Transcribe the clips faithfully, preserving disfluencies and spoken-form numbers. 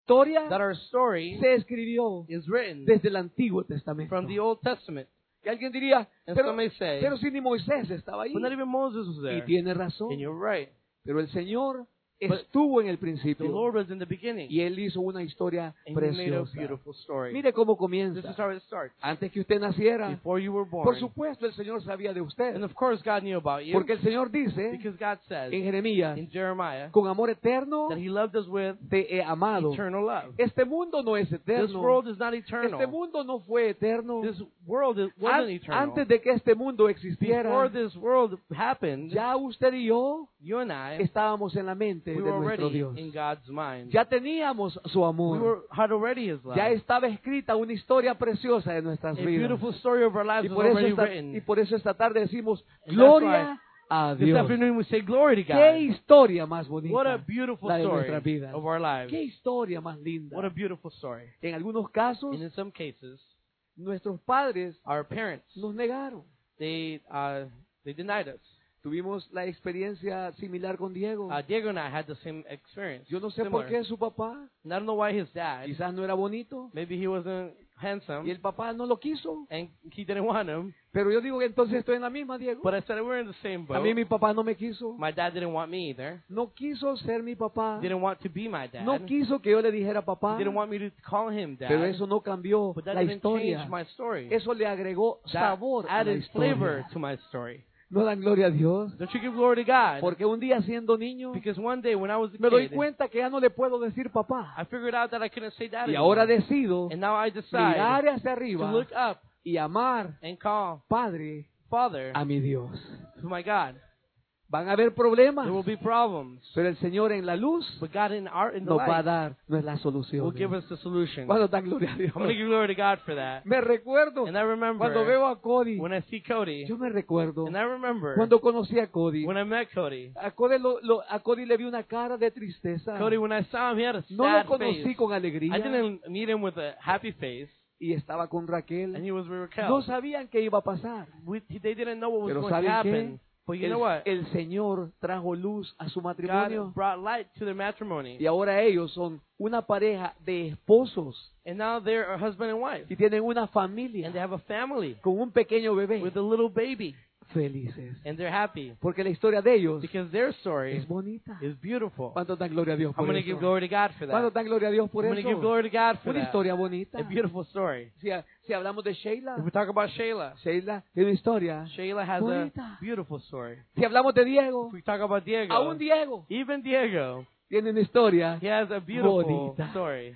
historia that our story se escribió is written desde el Antiguo Testamento. from the Old Testament. Y alguien diría, And pero, some may say, pero si ni Moisés estaba ahí. but not even Moses was Y there. tiene razón. And you're right. Pero el Señor But estuvo en el The principio. Lord was in the beginning. Y Él hizo una historia And He made a preciosa. beautiful story. Mire cómo This comienza. is how it starts. Antes que usted naciera, Before you were por born. supuesto el Señor sabía de usted. And of course God knew about you. Porque el Señor dice Because God says en Jeremías, in Jeremiah con amor eterno that He loved us with te he amado. eternal love. Este mundo no es This eterno. world is not Este eternal. mundo no fue eterno. This world is- An- wasn't eternal. Antes de que este mundo Before existiera, this world happened, ya usted y yo you and I, estábamos en la mente we de were nuestro already Dios. in God's mind. Ya teníamos su We amor. were, had already His love. Ya estaba escrita una historia preciosa de nuestras A vidas. beautiful story of our lives Y was por, eso already esta, written. y por eso esta tarde decimos, And gloria a This Dios. afternoon we say glory to Qué God. historia más bonita. What a beautiful la de story nuestras vidas. of our lives. Qué historia más linda. What a beautiful story. En algunos casos, And in some cases, nuestros padres our parents, nos negaron. they uh, they denied us. Tuvimos la experiencia similar con Diego. Uh, Diego and I had the same experience. Yo no sé similar. por qué su papá And I don't know why his dad, quizás no era bonito maybe he wasn't handsome, y el papá no lo quiso. and he didn't want him. Pero yo digo que entonces estoy en la misma, Diego. But I said we're in the same A boat. mí mi papá no me quiso. My dad didn't want me either. No quiso ser mi papá. Didn't want to be my dad. No quiso que yo le dijera papá. Didn't want me to call him dad. Pero eso no cambió But that la didn't historia. change my story. Eso le agregó That sabor a la added flavor historia. to my story. No dan gloria a Dios. Don't you give glory to God? Porque un día siendo niño Because one day when I was a me doy kid, cuenta que ya no le puedo decir papá. I figured out that I couldn't say dad Y anymore. ahora decido And now I decide mirar hacia to arriba look up y amar, and call Padre, Father a mi Dios. to my God. Van a haber problemas, There will be problems. pero el Señor en la luz But God in our in the nos va a light dar nuestra solución. will give us the solution. ¿Cuándo dan gloria a Dios? I'm going to give glory to God for that. Me recuerdo And I remember cuando veo a Cody. when I see Cody, Yo me recuerdo and I remember cuando conocí a Cody. when I met Cody. A Cody, lo- lo- a Cody le vi una cara de tristeza. Cody, when I saw him, he had a No lo sad conocí face. con I alegría didn't meet him with a happy face, y estaba con and Raquel. he was with Raquel. No sabían qué iba a pasar. We, they didn't know what was Pero going to ¿saben happen. qué? But you El, know what? el Señor trajo luz a su matrimonio God brought light to their matrimony. y ahora ellos son una pareja de esposos And now they're a husband and wife. y tienen una And familia they have a family con un pequeño bebé. with a little baby. Felices. And they're happy. Porque la historia de ellos Because their story es bonita. is beautiful. ¿Cuántos dan gloria a Dios I'm por going to give eso? glory to God for ¿Cuántos that. dan gloria a Dios por I'm going to give eso? glory to God for Una that. historia bonita. A beautiful story. Si, si hablamos de Sheila, If we talk about Shayla, Sheila es una historia. Shayla has Bonita. a beautiful story. Si hablamos de Diego, If we talk about Diego, aún Diego even Diego, tiene una historia. he has a beautiful Bonita. story.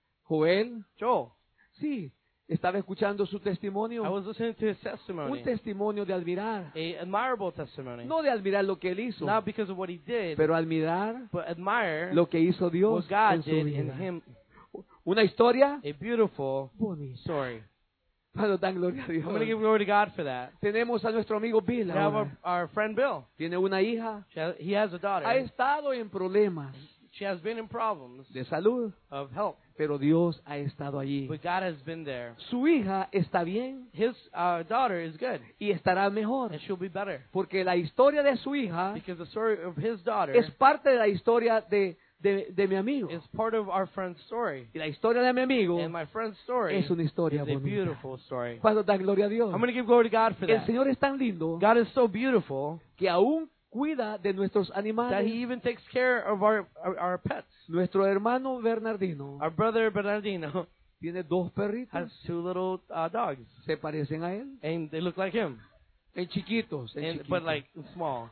Joel, Joel, sí, estaba escuchando su I testimonio. was listening to his Un testimony. testimonio de admirar. A admirable testimony. No de admirar lo que él hizo, Not because of what he did, pero admirar but admire lo que hizo Dios what God en su did in vida. him. Una historia A beautiful bonita. story. Cuando dan gloria a Dios. I'm going to give glory to God for that. Tenemos a nuestro amigo Bill We have our, ahora. our friend Bill. Tiene una hija. She has, he has a daughter. Ha estado en problemas She has been in problems de salud, of health, pero Dios ha estado allí. but God has been there. Su hija está bien His uh, daughter is good, y estará mejor. and she'll be better. Porque la historia de su hija Because the story of his daughter es parte de la historia de, de, de mi amigo. is part of our friend's story. Y la historia de mi amigo And my friend's story es una historia is a bonita. beautiful story. Cuando dan gloria a Dios. I'm going to give glory to God for El that. Señor es tan lindo God is so beautiful que aún cuida de nuestros that animales. he even takes care of our, our, our pets. Nuestro hermano Bernardino Our brother Bernardino tiene dos has perritos. two little uh, dogs, Se parecen a él. and they look like him, En chiquitos. En and, chiquitos. but like small.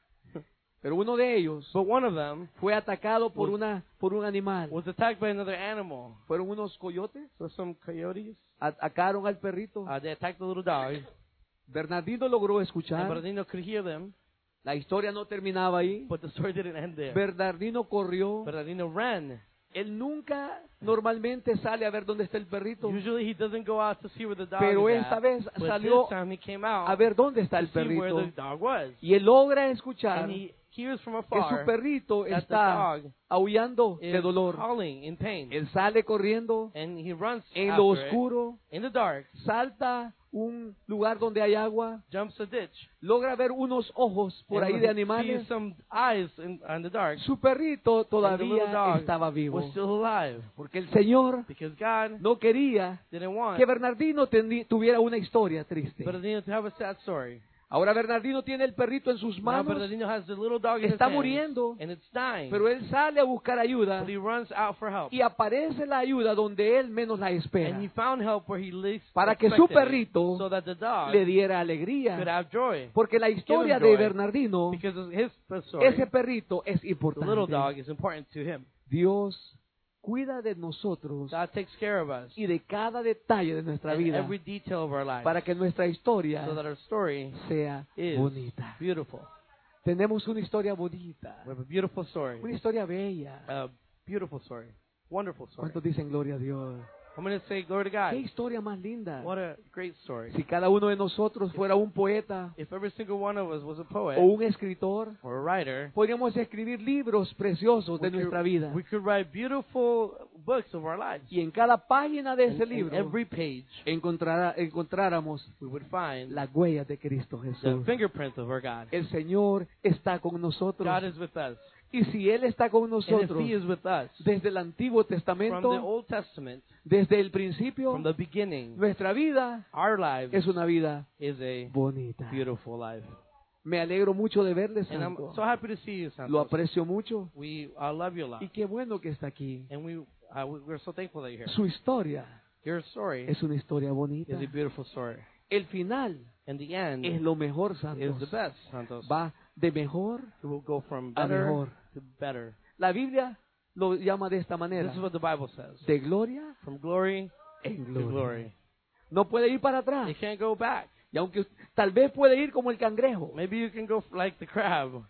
Pero uno de ellos But one of them fue atacado por, Was- una, por un animal. was attacked by another animal. Fueron unos coyotes. So some coyotes, Atacaron al perrito. uh, they attacked the little dog, Bernardino logró and escuchar. Bernardino could hear them, La historia no terminaba ahí. but the story didn't end there. Bernardino corrió. Bernardino ran. Él nunca normalmente sale a ver dónde está el perrito. Usually he doesn't go out to see where the dog Pero is esta at. vez But salió this time he came out a ver dónde está to el see where perrito. the dog was. Y él logra escuchar And he hears from que su afar perrito that the está dog aullando de is dolor. howling in pain. Él sale corriendo And he runs en lo after it, oscuro, in the dark, salta un lugar donde hay agua, jumps a ditch, logra ver unos ojos por and ahí de sees animales. some eyes in, in the dark, Su perrito and the little todavía dog estaba vivo, was still alive, porque el Señor because God no quería didn't want que Bernardino teni- tuviera una historia triste. Bernardino to have a sad story. Ahora Bernardino tiene el perrito en sus Now manos, Bernardino has the little dog in his está hands, muriendo, and it's dying, pero él sale a buscar ayuda but he runs out for help, y aparece la ayuda donde él menos la espera, and he found help where he least para que su expected it, perrito so that the dog le diera could alegría. have joy, Porque la historia Give him de joy. Bernardino, because of his story, ese perrito es the little importante. dog is important to him. Dios cuida de nosotros God takes care of us y de cada detalle de nuestra in vida every detail of our lives, para que nuestra historia so that our story sea is bonita. beautiful. Tenemos una historia bonita, We have a beautiful story, una historia bella. a beautiful story, wonderful story. ¿Cuántos dicen gloria a Dios? I'm going to say glory to God. ¡Qué historia más linda! What a great story. Si cada uno de nosotros fuera un poeta If every single one of us was a poet o un escritor, or a writer, podríamos escribir libros preciosos de we nuestra could, vida. we could write beautiful books of our lives. Y en cada página de ese In, in libro every page, encontrará- encontráramos we would find las huellas de Cristo the Jesús. fingerprint of our God. El Señor está con nosotros. God is with us. Y si Él está con And if nosotros He is with us, desde el Antiguo from the Testamento, Old Testament, desde el principio, from the beginning, nuestra vida our life es una vida is a bonita. beautiful life. Me alegro mucho de verle, And I'm Santo. so happy to see you, Lo Santos. aprecio mucho. We uh, love you a lot. Y qué bueno que está aquí. And we, uh, we- we're so thankful that you're here. Su historia Your story es una historia bonita. is a beautiful story. El final And the end es lo mejor, is the Santos. best, Santos. Va de mejor. It will go from a better mejor. to better. La Biblia lo llama de esta manera. This is what the Bible says. De gloria From glory en to gloria. glory. No puede ir para atrás. You can't go back. Y aunque tal vez puede ir como el cangrejo, Maybe you can go like the crab,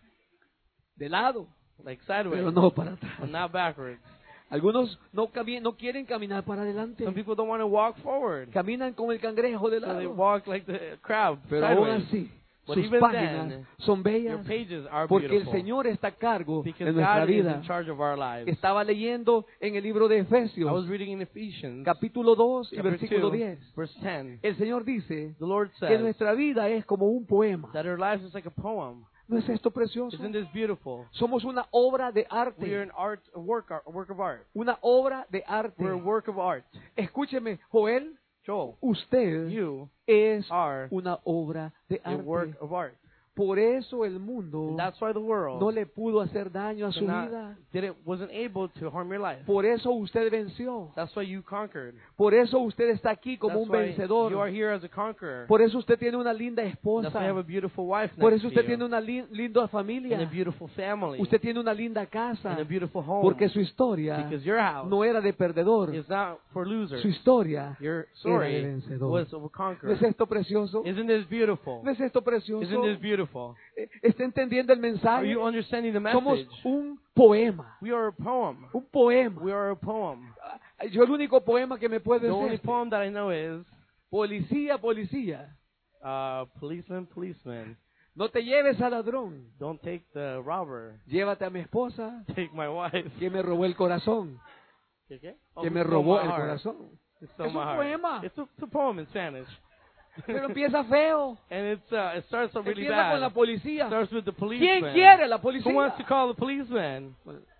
de lado, like sideways, pero no para atrás. but not backwards. Algunos no, cami- no quieren caminar para adelante. Some people don't want to walk forward, Caminan como el cangrejo de so they lado. walk like the crab, Pero aún sideways. así, But sus even páginas then, son Your bellas pages are porque el beautiful Señor está a cargo de because nuestra God is vida. in charge of our lives. Estaba leyendo en el libro de I was Efesios, reading in Ephesians, capítulo dos y chapter versículo two, diez. verse ten. El Señor dice The Lord que says nuestra vida es como un poema. that our lives is like a poem. ¿No es esto precioso? Isn't this beautiful? Somos una obra de We are arte. an art, a work, a work of art. Una obra de arte. We're a work of art. Escúcheme, Joel, Joel, usted you es are una obra de a work arte. of art. Por eso el mundo And that's why the world no le pudo hacer daño a su cannot- vida. didn't, wasn't able to harm your life. Por eso usted venció. That's why you conquered. Por eso usted está aquí como That's un why you are vencedor. here as a conqueror. Por eso usted tiene una linda That's why you have a esposa. beautiful wife Por next eso to usted you. tiene una li- linda And a familia. beautiful family. Usted tiene una linda casa. And a beautiful home. Porque su historia Because your house no era de perdedor. is not for losers. Su historia Your era de story vencedor. was of a ¿No conqueror. es esto precioso? Isn't this beautiful? ¿No es esto precioso? Isn't this beautiful? Eh, ¿Está entendiendo el Are mensaje? you understanding the Somos message? un poema. We are a poem. Un poema. We are a poem. Ah, Yo el único poema que me puede The only decir, poem that I know is policía, policía, uh, policeman, policeman. no te lleves al ladrón, Don't take the robber. llévate a mi esposa Take my wife. que me robó el corazón, ¿Qué, qué? Oh, que who me stole robó my el heart? corazón. Who stole Es my un heart? poema. It's a, it's a poem in Spanish. Pero empieza feo. And it's uh, it starts off really Empieza con la bad. It policía. starts with the ¿Quién policeman. quiere la Who policía? wants to call the policeman?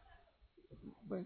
Bueno,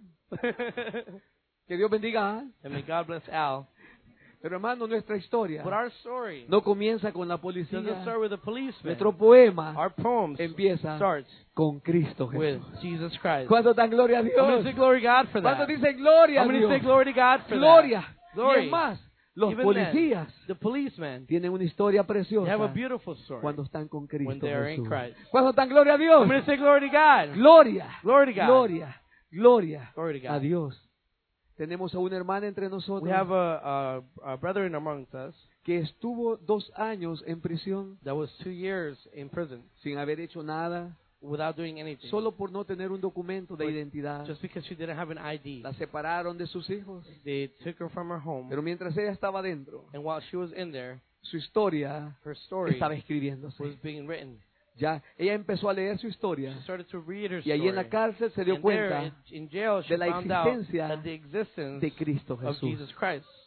que Dios bendiga. ¿ah? And may God bless Al. Pero hermano, nuestra historia But our story no comienza con la doesn't policía. start with a policeman. Nuestro poema Our poems empieza starts con Cristo with Jesús. Jesus Christ. ¿Cuánto dan gloria a I'm going to Dios? say glory to God for that. ¿Cuánto dicen gloria a I'm going to say Dios? glory to God for Gloria. that. Glory. Y es más, los Even policías then, the policemen, tienen una historia they have a preciosa beautiful story. cuando están con when Cristo they are in Jesús. Christ. ¿Cuánto dan gloria a Dios? I'm going to say glory to God. Gloria, Glory to God. gloria, gloria Glory to God. a Dios. Tenemos a una hermana entre nosotros We have a, a, a brethren amongst us que estuvo dos años en prisión that was two years in prison sin haber hecho nada, without doing anything. solo por no tener un documento de But identidad. Just because she didn't have an I D. La separaron de sus hijos. They took her from her home. Pero mientras ella estaba dentro, And while she was in there, su historia her story estaba escribiéndose. was being written. Ya, ella empezó a leer su historia She started to read her y allí en la story. cárcel se dio And there, cuenta in, in jail, she de la found out existencia that the existence de Cristo of Jesús. Jesus Christ.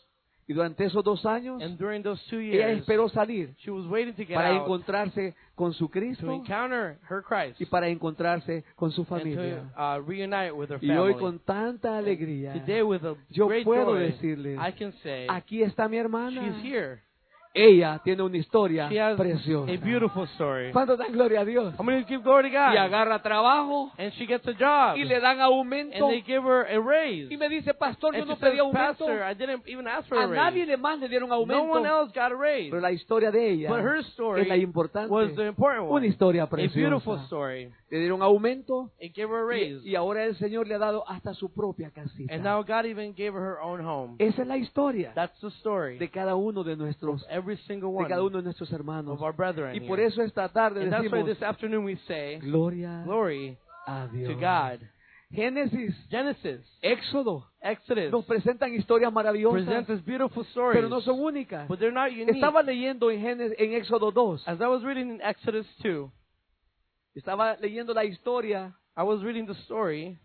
Y durante esos dos años, And during those two ella years, esperó salir she was waiting to get para out encontrarse con su to Cristo encounter her Christ y para encontrarse con su and to familia. uh, reunite with her Y hoy family. con tanta alegría, Today, with a yo great puedo joy, decirles, I can say aquí está mi she's hermana. here. Ella tiene una historia She has preciosa. a beautiful story. ¿Cuánto dan gloria a Dios? How many give glory to God? Y agarra trabajo And she gets a job. y le dan aumento. And they give her a raise. Y me dice, pastor, yo And she no pedí says, aumento. Pastor, I didn't even ask for A a nadie raise. le más le dieron No one aumento. else got a raise. Pero la historia de ella But her story es la importante. was the important one. Una historia A beautiful preciosa. story. Le dieron aumento It gave her a raise. y, y ahora el Señor le ha dado hasta su propia casita. And now God even gave her her own home. Esa es la historia That's the story de cada uno de nuestros, of every single de one cada uno de nuestros hermanos. of our brethren Y por here. eso esta tarde And that's why decimos, this afternoon we say, gloria glory a Dios. to God. Génesis, Genesis, Éxodo, Exodus nos presentan historias maravillosas, presents us beautiful stories, pero no son únicas. but they're not unique. Estaba leyendo en, Génesis, en Éxodo dos, As I was reading in Exodus two, estaba leyendo la historia I was reading the story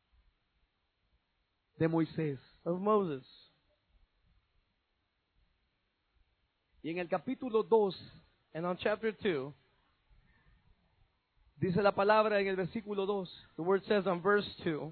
de Moisés. of Moses. Y en el capítulo dos, And on chapter two, dice la palabra en el versículo dos, the word says on verse two,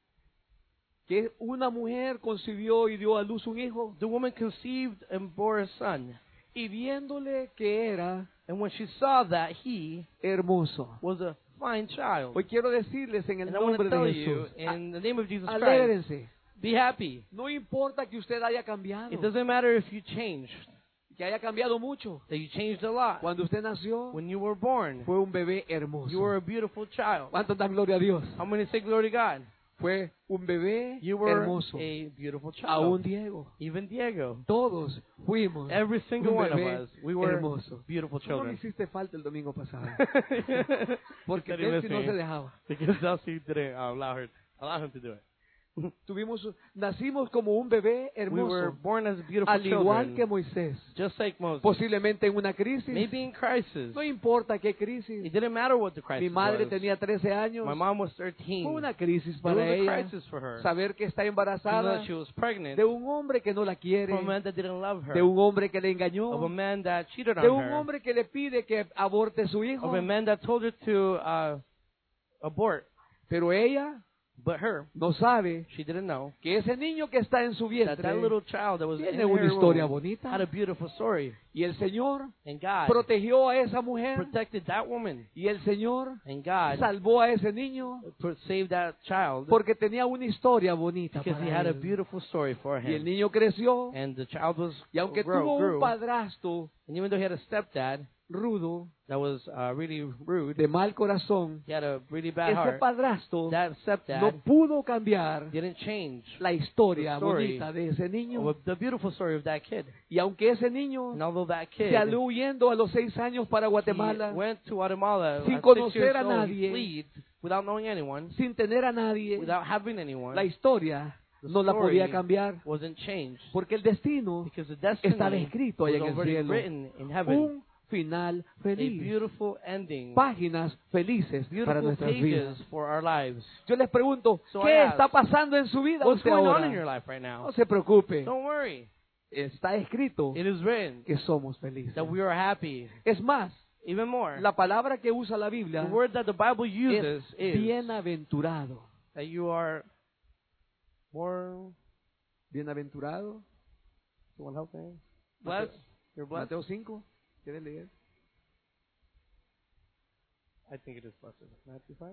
que una mujer concibió y dio a luz un hijo, the woman conceived and bore a son. y viéndole que era And when she saw that he hermoso. was a fine child, Hoy quiero decirles en el and I want nombre to tell de you, Jesús, in the name of Jesus a- Christ, alégrense. be happy. No importa que usted haya cambiado, It doesn't matter if you changed, que haya cambiado mucho. that you changed a lot. Cuando usted nació, When you were born, fue un bebé hermoso. you were a beautiful child. ¿Cuánto dan gloria a Dios? How many say glory to God? Fue un bebé You were hermoso. a beautiful Aún child. Diego. Even Diego. Todos fuimos Every single un one of bebé us, we were hermoso. beautiful Tú no le children. hiciste falta el domingo pasado. Porque That he Delcy no missed se me. dejaba. Because Elsie didn't uh, allow her, allow him to do it. Tuvimos, nacimos como un bebé We were hermoso. born as beautiful Al igual que children, Moisés. just like Moses. Posiblemente en una crisis. Maybe in crisis. No importa qué crisis. It didn't matter what the crisis Mi madre was. tenía trece años. My mom was thirteen. Fue una crisis It para was a ella. crisis for her. Saber que está To know embarazada that she was pregnant de un hombre que no la quiere. from a man that didn't love her. De un hombre que le Of a engañó. man that cheated on De un her. hombre que le pide que aborte su hijo. Of a man that told her to uh, abort. Pero ella But her, no sabe she didn't know que ese niño que está en su that vientre that little child that was in tiene her una historia womb bonita. had a beautiful story. Y el Señor And God protegió a esa mujer. protected that woman. Y el Señor And God salvó a ese niño pro- saved that child porque tenía una historia bonita because para he had a él. beautiful story for Y el him. niño creció. And the child was Y aunque grow, tuvo grew. un padrastro And even though he had a stepdad rudo, that was uh, really rude, de mal corazón, he had a really bad ese heart, padrastro that stepdad no pudo cambiar didn't change la historia the story bonita de ese niño. of the beautiful story of that kid. Y aunque ese niño And although that kid se salió huyendo a los seis años para he Guatemala went to Guatemala sin at six conocer years a old, nadie, he fled without knowing anyone, sin tener a nadie, without having anyone, la historia the no la story podía cambiar wasn't changed porque el destino because the destiny estaba escrito allá en was el already cielo. written in heaven. Un final A feliz. beautiful ending, Páginas felices para beautiful nuestras vidas. pages for our lives. Yo les pregunto, So ¿qué I ask, está pasando en su vida What's usted going on ahora? in your life right now? No se preocupe. Don't worry. Está escrito It is written que somos felices. that we are happy. Es más, Even more, la palabra que usa la Biblia the word that the Bible uses es is bienaventurado. that you are more. Bienaventurado. Someone help me? Blessed. You're blessed. Mateo cinco. ¿Quieres leer? I think it is blessed. Matthew five.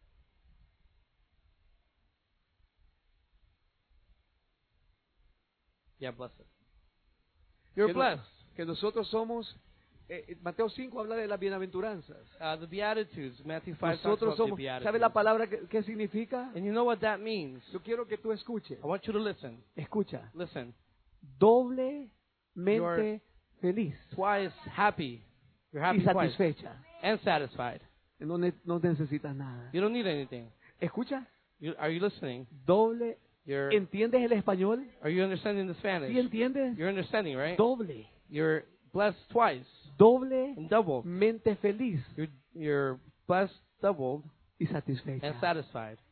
Yeah, blessed. You're Que no- blessed. Que nosotros somos, eh, eh, Mateo cinco habla de las bienaventuranzas. Uh, the Beatitudes, Matthew five talks Nosotros about somos, the Beatitudes. ¿sabe la palabra que, qué significa? And you know what that means? Yo quiero que tú escuches. I want you to listen. Escucha. Listen. Doblemente feliz Twice happy. You're happy y twice. satisfecha. And satisfied. No, ne- no necesitas nada. You don't need anything. Escucha. You, are you listening? Doble. You're, ¿Entiendes el español? are you understanding the ¿Sí Spanish? entiendes? You're understanding, right? Doble. You're blessed twice Doblemente and doubled. feliz You're, you're blessed doubled y satisfecha. and satisfied.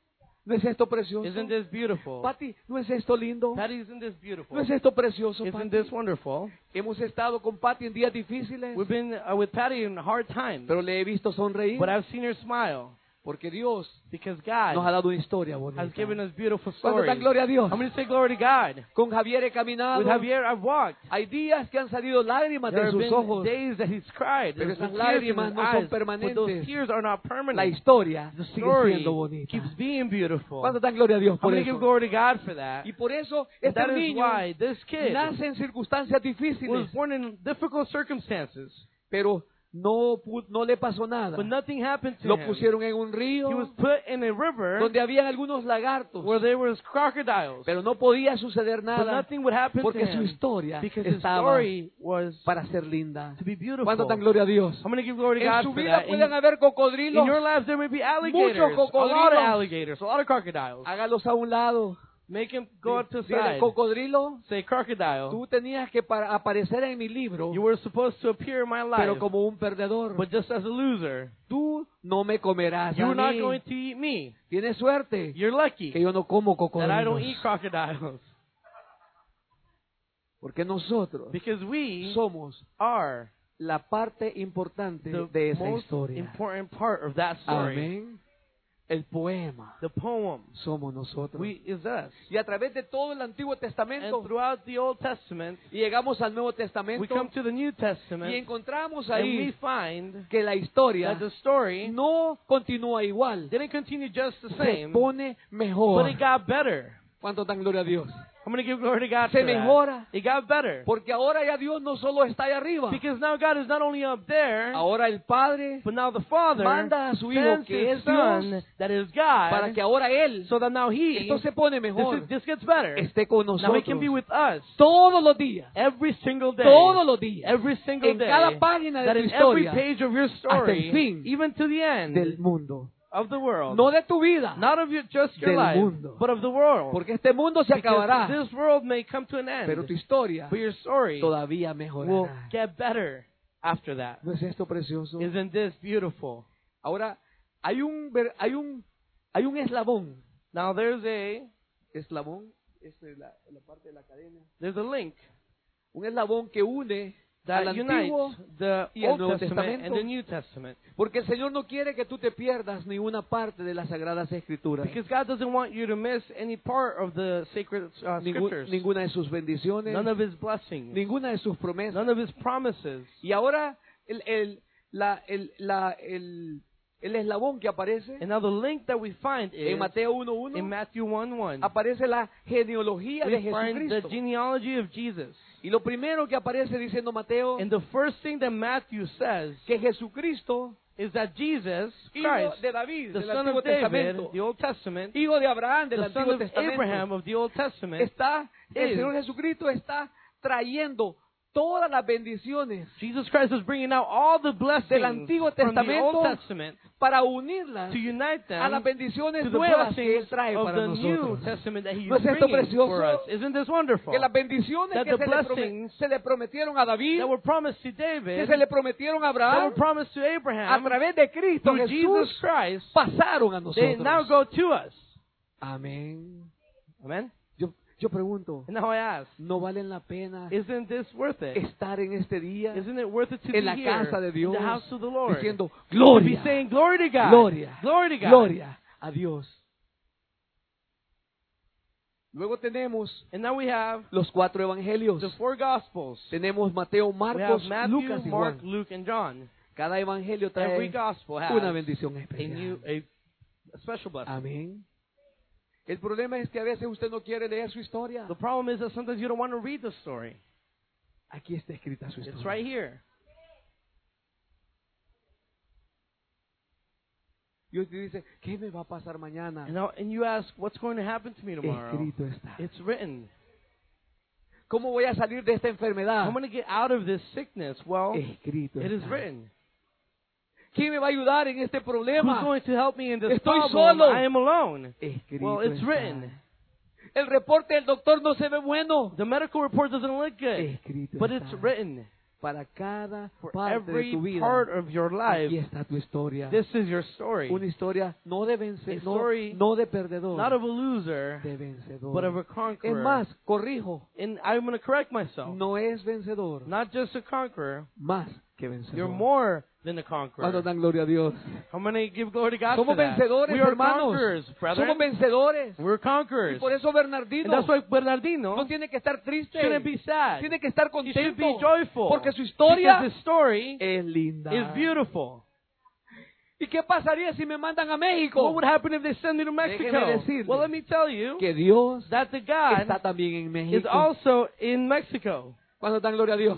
¿No es esto precioso? Isn't this beautiful? Patty, ¿no es esto lindo? Patty, isn't this beautiful? ¿No es esto precioso, Isn't Patty? this wonderful? Hemos estado con Patty en días difíciles, We've been uh, with Patty in hard times, pero le he visto sonreír but I've seen her smile porque Dios because nos ha God dado una historia bonita. has given us beautiful ¿Cuánto stories. dan gloria a Dios? I'm going to say glory to God. Con Javier he caminado. With Javier, I've walked. Hay días que han salido lágrimas There de have sus been ojos. days that he's cried. Pero There's been esas tears in lágrimas his no son eyes, but those permanentes. tears are not La permanent. historia The sigue story siendo bonita. keeps being beautiful. ¿Cuánto dan gloria a Dios I'm por going to give eso? glory to God for that. Y por eso And este that is niño why this kid nace en circunstancias was difíciles, born in difficult circumstances, pero no, pu- no le pasó nada. but nothing happened to Lo him. pusieron en un He río was put in a river donde habían algunos lagartos, where there was crocodiles, pero no podía suceder but nada nothing would happen to porque su him historia because his estaba story was para ser linda. to be beautiful. ¿Cuánto dan gloria a Dios? I'm going to give glory to En God su for vida that. In, pueden haber in cocodrilos, your lives there may be alligators, a lot of cocodrilos. alligators, a lot of crocodiles. hágalos a un lado. Make him go up to the Dígale, side. cocodrilo, Say, crocodile, tú tenías que para- aparecer en mi libro, you were supposed to appear in my life, pero como un perdedor. but just as a loser. Tú no me comerás a You're not mí. going to eat me. Tienes suerte You're lucky que yo no como that I don't eat cocodrilos. crocodiles. Porque nosotros Because we somos are la parte importante the de esa most historia. important part of that story. Amén. El poema The poem somos nosotros. we is us. Y a través de todo el Antiguo And Testamento, throughout the Old Testament, y llegamos al Nuevo we Testamento, come to the New y Testament, encontramos and we ahí find que la historia that the story no continúa igual, didn't continue just the se same, pone but mejor. it got better. ¿Cuánto dan gloria a Dios? I'm going to give glory to God Se for that. mejora. It got better. Porque ahora ya Dios no solo está ahí arriba, Because now God is not only up there, ahora el Padre but now the Father manda a su Hijo, sends que His es Son, Dios, that is God, para que ahora Él, so that now He, esto se pone this, mejor, is, this gets better. esté con Now He nosotros can be with us todos los días, every single day. todos los días, Every single en day. cada página de That tu in every historia, page of your hasta el story, fin even to the end del mundo. of the world. No de tu vida, Not of your, just your del life, mundo. but of the world. porque este mundo se Because acabará, this world may come to an end, pero tu historia but your story todavía will mejorará. get better after that. ¿No es esto precioso? Isn't this beautiful? Ahora, hay un, ver- hay un, hay un eslabón. Now there's a Eslabón, esta es la, la parte de la cadena. there's a link Un eslabón que une al that Antiguo, unites the y el Old Nuevo Testament and Testamento. the New Testament. porque el Señor no quiere que tú te pierdas ninguna parte de las Sagradas Escrituras, Because God doesn't want you to miss any part of the sacred uh, Ningú- scriptures. ninguna de sus bendiciones, None of His blessings. ninguna de sus promesas. None of His promises. Y ahora el, el, la, el, la, el, el eslabón que aparece And now the link that we find is en Mateo uno in uno, Matthew one one. aparece la genealogía de We find the Jesucristo. genealogy of Jesus. Y lo primero que aparece diciendo Mateo, And the first thing that Matthew says que Jesucristo, is that Jesus hijo Christ, de David, the del son Antiguo of David, Testamento, the Old Testament, hijo de Abraham, del the son Antiguo of Abraham Testamento, of the Old Testament, está, el is- Señor Jesucristo está trayendo todas las bendiciones Jesus Christ is bringing out all the blessings del Antiguo from the Old Testamento Testament para unirlas to unite a las them bendiciones to the nuevas que Él blessings trae of para the New nosotros. Testament that He ¿No is es esto bringing precioso? for us. Isn't this wonderful? Que las bendiciones That que the se le, prome- blessings se le prometieron a David, That were promised to que David, se le prometieron a that Abraham, were promised to a Abraham, través de Cristo through Jesus Jesús, Christ, pasaron a they now nosotros. go to us. Amén. Amen? Yo, yo pregunto, And now I ask, ¿no valen la pena isn't this worth it? estar en este día Isn't it worth it to be en la here casa de in Dios the house of the Lord? diciendo To be gloria, saying glory to God. gloria, Glory to God. gloria a Dios? Luego tenemos And now we have los cuatro evangelios. the four Gospels. Tenemos Mateo, We have Marcos, Matthew, Lucas y Mark, Juan. Luke, and John. Cada evangelio Every trae Gospel has una bendición a especial. new, a, a special blessing. Amén. El problema es que a veces usted no quiere leer su historia. The problem is that sometimes you don't want to read the story. Aquí está escrita su It's historia. right here. Y usted dice, ¿qué me va a pasar mañana? And, now, and you ask, what's going to happen to me tomorrow? Escrito está. It's written. ¿Cómo voy a salir de esta enfermedad? I'm going to get out of this sickness. Well, Escrito it is está. written. ¿Quién me va a ayudar en este Who's problema? going to help me in this Estoy problem? solo. I am alone. Escrito Well, it's está. written. El reporte del doctor no se ve bueno. The medical report doesn't look good, Escrito but está. it's written. para cada For parte de every tu vida. part of your Aquí life, está tu historia. this is your story. Una historia no de A vencedor, no, story no de perdedor, Not of a loser, de vencedor. but of a Es conqueror. más, corrijo, And I'm going to correct myself. no es vencedor, Not just a conqueror, más que vencedor. you're more than a Cuando conqueror. dan gloria a Dios. I'm going to give glory to God Somos for that. vencedores, We are hermanos. conquerors, brethren. Somos vencedores. We're Y conquerors. por eso And Bernardino that's why Bernardino no tiene que estar triste. shouldn't be sad. Tiene que estar He should contento. be joyful. Porque su historia Because his story es linda. is beautiful. ¿Y qué pasaría si me mandan a What México? would happen if they send me to Mexico? Déjeme decirle Well, let me tell you Que Dios that the God está también en is México. also in Mexico. Cuando dan gloria a Dios.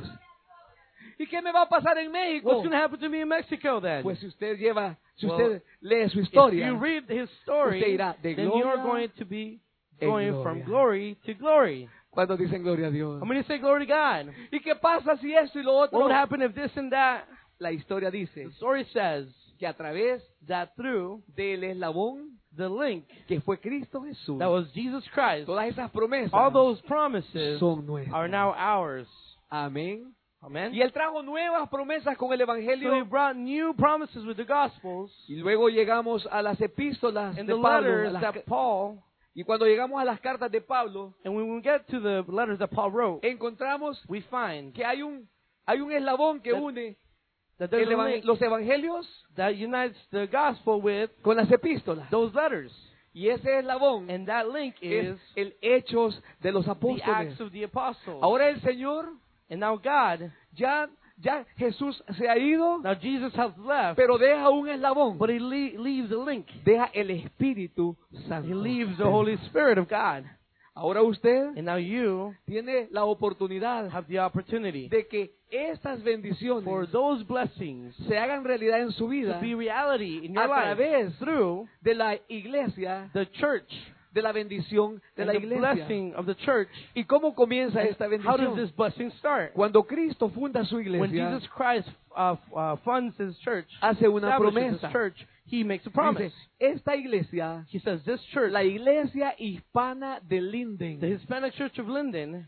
¿Y qué me va a pasar en México? What's going to happen to me in Mexico then? Pues si usted lleva, si Well, usted lee su If historia, you read his story, usted irá de then gloria you're going to be en going gloria. from glory to glory. cuando dicen gloria a Dios. I'm going to say glory to God. ¿Y qué pasa si esto y lo What otro? would happen if this and that? La historia dice The story says que a través that through del eslabón the link que fue Cristo Jesús, that was Jesus Christ, todas esas promesas all those promises son nuestras. are now ours. Amén. Amen. Y Él trajo nuevas promesas con el So he Evangelio. brought new promises with the Gospels Y luego llegamos a las epístolas and de the Pablo. a letters las that ca- Paul, y cuando llegamos a las cartas de Pablo, and when we get to the letters that Paul wrote, encontramos we find que hay un, hay un eslabón que That- une that there's el a evan- link los evangelios that unites the Gospel with con las epístolas. those letters. Y ese eslabón And that link es is el Hechos de los the Apóstoles. Acts of the Apostles. Ahora el Señor, And now God, ya, ya Jesús se ha ido, now Jesus has left, pero deja un eslabón. but he le- leaves a link. Deja el Espíritu Santo. He leaves the Holy Spirit of God. Ahora usted And now you tiene la oportunidad have the opportunity de que estas bendiciones for those blessings se hagan realidad en su to vida be reality in your a life través through de la iglesia, the church de la bendición de and la the iglesia. blessing of the church. ¿Y cómo comienza esta How does bendición? this blessing start? Cuando Cristo funda su When iglesia, Jesus Christ uh, uh, funds his church, hace una establishes his promesa. church, he makes a promise. Dice, esta iglesia, He says, this church, la iglesia hispana de the Linden. Hispanic Church of Linden,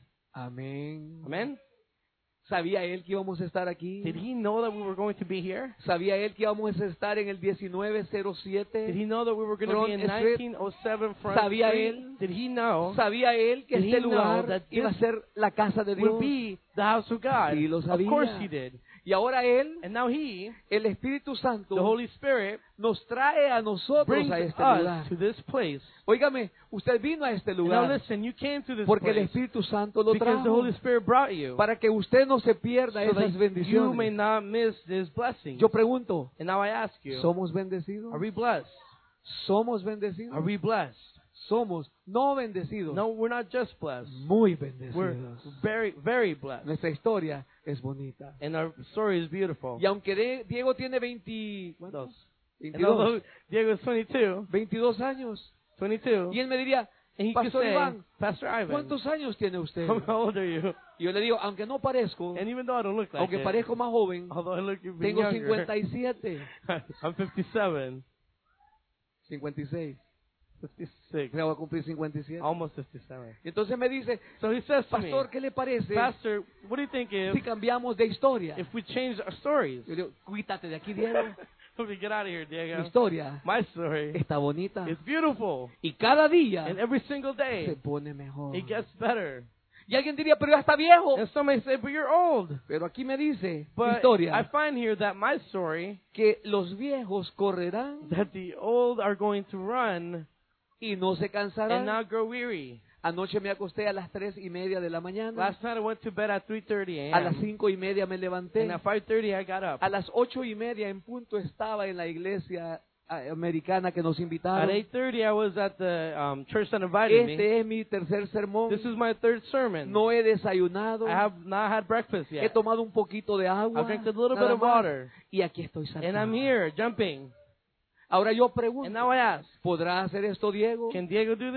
Amén. amen? ¿Sabía él que íbamos a estar aquí? Did he know that we were going to be here? ¿Sabía él que íbamos a estar en el diecinueve cero Did siete? he know that we were going to be in Front Street? nineteen oh seven Front ¿Sabía Street? él? Did he know ¿Sabía él que Did he este know lugar that iba a this ser la casa de Dios? would be the house of God? Sí, lo Of sabía. course he did. Y ahora él, And now he, el Espíritu the Santo, Holy Spirit, nos trae a nosotros brings a este us lugar. to this place. Óigame, usted vino a este And now lugar listen, you came to this porque el place Espíritu Santo lo because the trajo Holy Spirit brought you para que usted no se pierda so esas that you may bendiciones. not miss this blessing. Yo pregunto, And now I ask you, ¿somos bendecidos? are we blessed? ¿Somos bendecidos? Are we blessed? Somos no bendecidos, No, we're not just blessed. muy We're bendecidos. very, very blessed. Nuestra historia es bonita. And our story is beautiful. Y aunque de- Diego tiene veinte, ¿cuántos? Dos. And veintidós, although Diego is twenty-two, veintidós años. twenty-two, Y él me diría, and he could Pastor say, Iván, Pastor Ivan, ¿cuántos años tiene usted? how old are you? Y yo le digo, aunque no parezco, And even though I don't look like aunque it, parezco más joven, although I look even tengo younger, cincuenta y siete, I'm fifty-seven, cincuenta y seis. fifty-six, Me voy a cumplir cincuenta y siete. almost fifty-seven. Y entonces me dice, So he says to me, Pastor, ¿qué le parece Pastor, what do you think if, si cambiamos de historia? if we change our stories? Yo digo, quítate de aquí, Diego. Let me get out of here, Mi Diego. historia My story está bonita. is beautiful. Y cada día And every single se day, pone mejor. it gets better. Y alguien diría, pero ya está viejo. And some may say, but you're old. Pero aquí me dice, mi But historia, I find here that my story, que los viejos correrán that the old are going to run y no se and cansarán. not grow weary. Anoche me acosté a las tres y media de la mañana. Last night I went to bed at three thirty A las a.m. cinco y media me levanté. And at five thirty I got up. A las ocho y media en punto estaba en la iglesia eh, americana que nos At invitaron. eight thirty I was at the um, church that invited me. Este es mi tercer sermón. This is my third sermon. No he desayunado. I have not had breakfast He yet. tomado un poquito de agua. I've drank a little nada bit of más. water. Y aquí estoy And I'm saltando. here jumping. Ahora yo And pregunto, now I ask, ¿podrá hacer esto Diego? can Diego do this?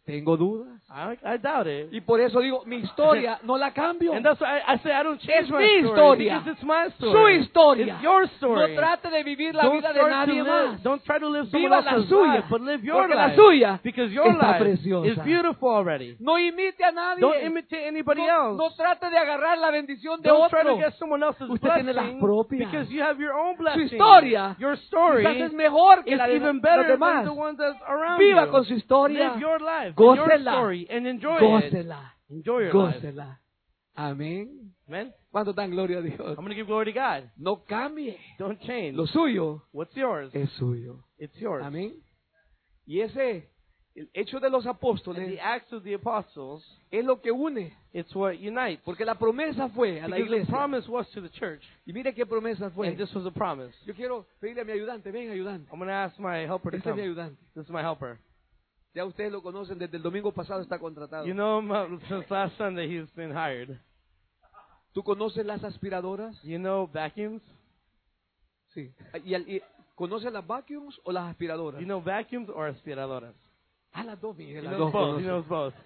Tengo dudas. I, I doubt it. Y por eso digo, mi historia no la cambio. And that's why I, I say I don't change Es my mi story historia. because it's my Su story. historia. It's your No story. trate de vivir la Don't vida de start to nadie live, más. don't try to live someone Viva la else's suya. life, but live your Porque la life. suya Because your está life preciosa. is beautiful already. No imite a nadie. Don't imitate anybody no, else. no trate de agarrar la bendición de Don't try otro. to get someone else's Usted tiene las blessing propias. because you have your own Su blessing. historia Your story quizás es mejor que is la de even los better demás. than the ones that's around Viva you. con su historia. Live your life, and your Gócela. story, and enjoy it. Gócela. Enjoy your life. Gócela. Amén. Amen. ¿Cuánto dan gloria a Dios? I'm going to give glory to God. No cambie. Don't change. Lo suyo What's yours? es suyo. It's yours. Amén. Y ese, el hecho de los And apóstoles the acts of the apostles, es lo que une. it's what unites. Porque la promesa fue a la Because the iglesia. promise was to the church, Y mire qué promesa fue. and this was a promise. Yo quiero pedirle a mi ayudante, ven ayudante. I'm going to ask my helper to Este es mi come. ayudante. This is my helper. Ya ustedes lo conocen, desde el domingo pasado está contratado. You know him uh, since last Sunday. He's been hired. ¿Tú conoces las aspiradoras? You know vacuums? Sí. ¿Y, al- y- ¿Conoces las vacuums o las aspiradoras? You know vacuums or aspiradoras? Ah, las dos, Miguel, He las knows dos. both. He conozco. knows both.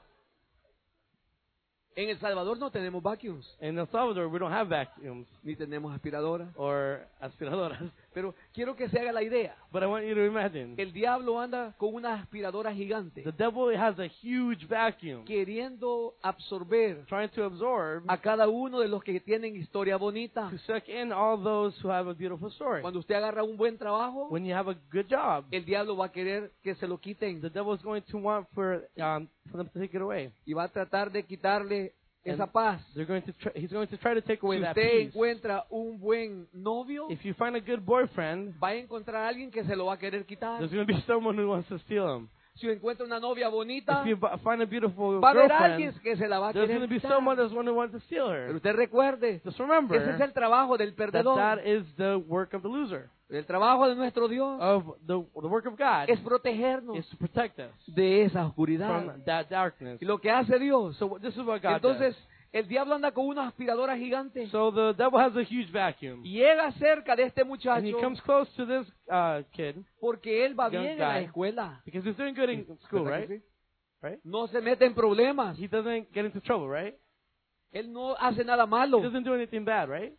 En El Salvador no tenemos vacuums, In El Salvador, we don't have vacuums ni tenemos aspiradoras. or aspiradoras. Pero quiero que se haga la idea. But I want you to imagine. El diablo anda con una aspiradora gigante, The devil has a huge vacuum queriendo absorber trying to absorb, a cada uno de los que tienen historia bonita. to suck in all those who have a beautiful story. Cuando usted agarra un buen trabajo, When you have a good job, el diablo va a querer que se lo quiten the devil is going to want for um, for them to take it away. y va a tratar de quitarle esa And paz. They're going to try, he's going to try to take away Si that usted peace. encuentra un buen novio, If you find a good boyfriend, va a encontrar a alguien que se lo va a querer quitar. there's going to be someone who wants to steal him. Si encuentra una novia bonita, If you bu- find a beautiful va a haber alguien girlfriend, que se la va a there's querer going to be quitar. someone that's one who wants to steal Pero her. usted recuerde, Just ese es remember el trabajo del that perdedor. that is the work of the loser. El trabajo de nuestro Dios Of the the work of God es protegernos is to protect us de esa oscuridad. from that darkness. Y lo que hace Dios, So what- this is what God entonces does. el diablo anda con una aspiradora gigante So the devil has a huge vacuum, y llega cerca de este and he muchacho comes close to this uh, kid porque él va young bien en la guy. escuela. because he's doing good in school, ¿Verdad right? que sí? Right? No se mete en problemas. He doesn't get into trouble, right? Él no hace nada He malo. doesn't do anything bad, right?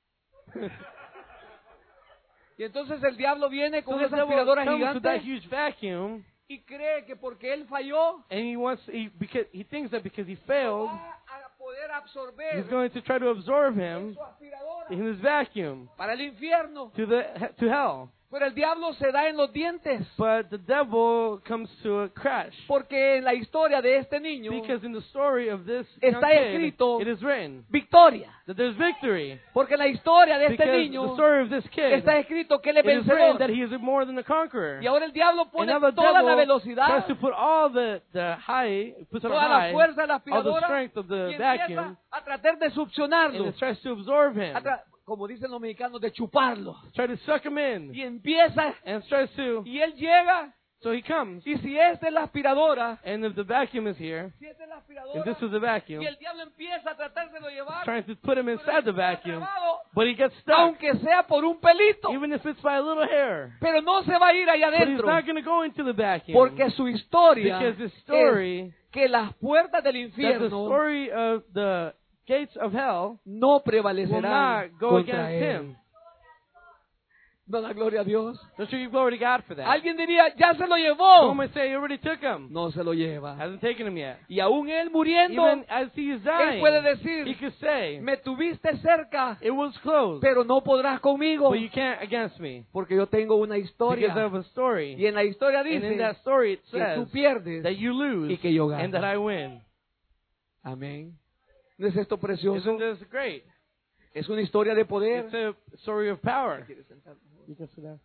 Y entonces el diablo viene So con the esa devil aspiradora comes with that gigante huge vacuum, y cree que porque él falló and he wants he because he thinks that because he failed, va a poder absorber he's going to try to absorb him su aspiradora in his vacuum para el infierno. to the to hell. Pero el diablo se da en los dientes But the devil comes to a crash porque en la historia de este niño, because in the story of this young está kid, escrito it is written victoria. that there's victory. Porque en la historia de este Because the niño story of this kid, está escrito que él es it is written vencedor. that he is more than a conqueror. Y ahora el diablo And pone now the toda la devil velocidad, tries to put all the, the high, puts it on toda la high, fuerza de la all the aspiradora strength of y the empieza vacuum, a tratar de and succionarlo, it tries to absorb him, a tra- como dicen los mexicanos, de chuparlo. try to suck him in, Y empieza, and tries to, y él llega, so he comes, y si esta es la aspiradora, and if the vacuum is here, si esta es la if aspiradora, this is the vacuum, y el diablo empieza a tratarse de llevar, trying to put him pero inside the él está vacuum, trabado, but he gets stuck, aunque sea por un pelito, even if it's by a little hair, pero no se va a ir allá but he's adentro, not going to go into the vacuum, porque su historia because the es story, que las puertas del that the infierno story of the gates of hell no will prevalecerán not go contra against él. him. No da gloria a Dios. Don't you give glory to God for that? Alguien diría, ya se lo Someone llevó. might say, he already took him. No se lo lleva. Hasn't taken him yet. Y aún él muriendo, Even as he is él dying, puede he decir, could say, me tuviste cerca, it was close, pero no podrás conmigo, but you can't against me. porque yo tengo una Because historia. of a story. Y en la historia And in dice that story it que says tú pierdes that you lose y que yo gano. and that I win. Amén. ¿No es esto precioso? Isn't this great? Es una historia de poder. It's a story of power. ¿Quieres sentar? You can sit down.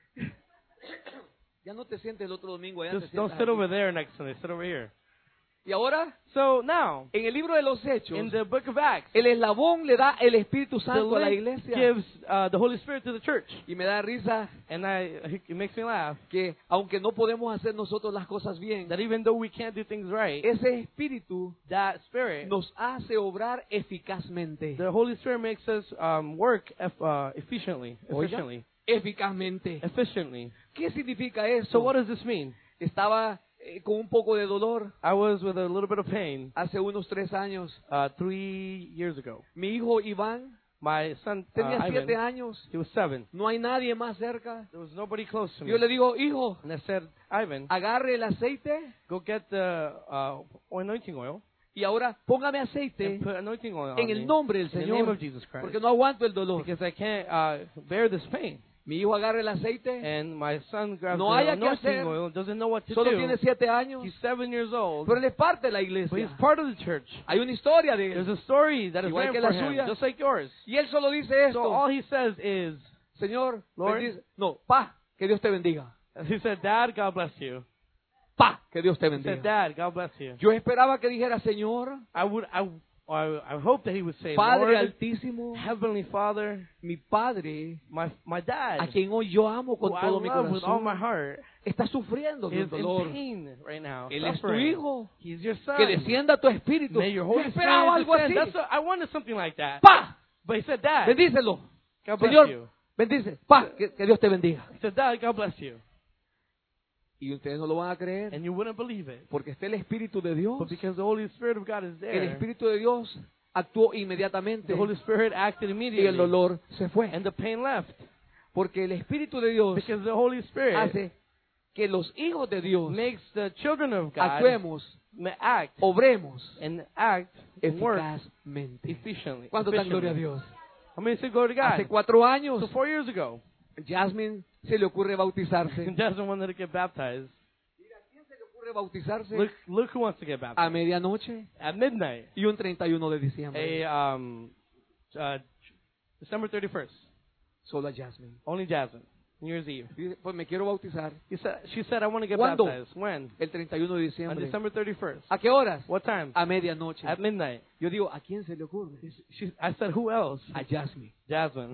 Ya no te sientes el otro domingo. Ya te Just don't sientas sit aquí. over there next Sunday. Sit over here. Y ahora, So now, en el libro de los Hechos, in the book of Acts, el eslabón le da el Espíritu the Santo a la link iglesia. gives uh, the Holy Spirit to the church. Y me da risa And I, it makes me laugh que aunque no podemos hacer nosotros las cosas bien, that even though we can't do things right, ese Espíritu that Spirit, nos hace obrar eficazmente. the Holy Spirit makes us um, work eff- uh, efficiently. Oiga, Efficiently. eficazmente. Efficiently. ¿Qué significa eso? So what does this mean? Estaba eh, con un poco de dolor I was with a little bit of pain hace unos tres años. uh, three years ago. Mi hijo Iván My son, uh, tenía siete Ivan, años. he was seven. No hay nadie más cerca. There was nobody close to me. Yo le digo, hijo, And I said, Ivan, agarre el aceite go get the uh, anointing oil y ahora póngame aceite and put anointing oil on en me el nombre del in the name Señor, of Jesus Christ. porque no aguanto el dolor. Because I can't uh, bear this pain. Mi hijo agarra el aceite, And my son grabs No the haya que anointing hacer. oil and doesn't know what to solo do. tiene siete años, He's seven years old, pero él es parte de la but he's iglesia. part of the church. Hay una historia de There's él. a story that is Igual written que for la him, suya. just like yours. Y él solo dice So esto, all he says is, Señor, Lord. bendice- no, pa, que Dios te bendiga. he said, Dad, God bless you. Pa, que Dios te He said, bendiga. Dad, God bless you. Yo esperaba que dijera, Señor, I would, I, I, I hope that he would say, Padre Lord, Altísimo, Heavenly Father, mi Padre, my, my dad, a quien hoy yo amo who con I todo mi love with all my corazón, heart, está sufriendo de is un in dolor. pain right now. Él es tu suffering. hijo. He's your son. Que descienda tu espíritu. May your Yo Holy esperaba Spirit algo así. descend. That's what, I wanted something like that. Pa, But he said, Dad, bendícelo. God bless Señor, you. bendice. Pa, que, que Dios te bendiga. He said, Dad, God bless you. Y ustedes no lo van a creer And you wouldn't believe it. porque está el Espíritu de Dios. But because the Holy Spirit of God is El there, Espíritu de Dios actuó inmediatamente the Holy Spirit acted y el immediately. dolor se fue. And the pain left. Porque el Espíritu de Dios Because the Holy Spirit hace que los hijos de Dios makes the children of God actuemos, ma- act obremos and act and work eficazmente. efficiently. ¿Cuánto dan efficiently. gloria a Dios? How many say glory to Hace God? cuatro años, So four years ago, Jasmine se le ocurre bautizarse. Jasmine wanted to get baptized. Se le ocurre bautizarse Look, look who wants to get a baptized. medianoche At midnight, y un treinta y uno de diciembre. a um, uh, December thirty-first. Solo a Jasmine. Only Jasmine. New Year's Eve. Dice, pues me quiero bautizar He said, she said, I want to get ¿Cuándo? baptized. When? el treinta y uno de On diciembre. December thirty-first. ¿A qué horas? What time? A medianoche. At midnight. Yo digo, ¿a quién se le ocurre? She, I said, who else? A Jasmine. Jasmine.